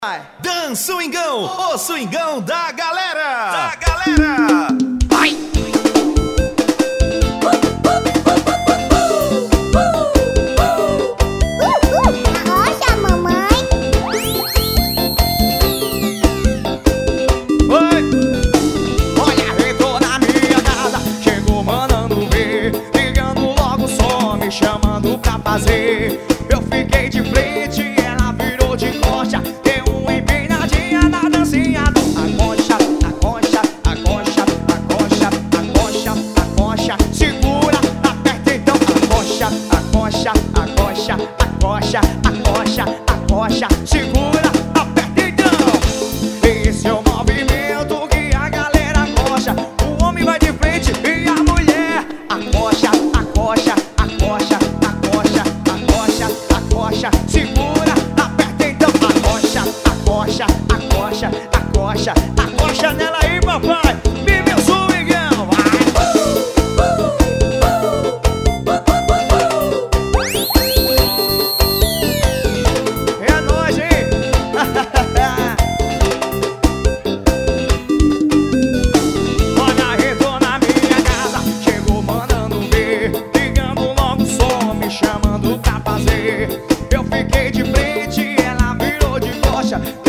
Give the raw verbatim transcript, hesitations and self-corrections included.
Dan Swingão, o swingão da galera! Da galera! Vai! Arrocha, mamãe! Oi! Olha, entrou na minha casa, chegou mandando ver, ligando logo só, me chamando pra fazer. Eu fiquei de frente, ela virou de costa, deu uma empinadinha na dancinha do acocha, acocha, acocha, acocha, acocha, acocha. Segura, aperta então, acocha, acocha, acocha, acocha, acocha, acocha. Segura, aperta então. Esse é o movimento que a galera gosta. O homem vai de frente e a mulher acocha, acocha, acocha, acocha, acocha, acocha. Segura, aperta então, acocha, acocha, acocha, acocha, acocha nela aí, papai. Vive o swingão, vai! É nóis, hein? Olha, entrou na minha casa, chegou mandando ver, ligando logo só, me chamando pra fazer. Eu fiquei de frente, ela virou de costa,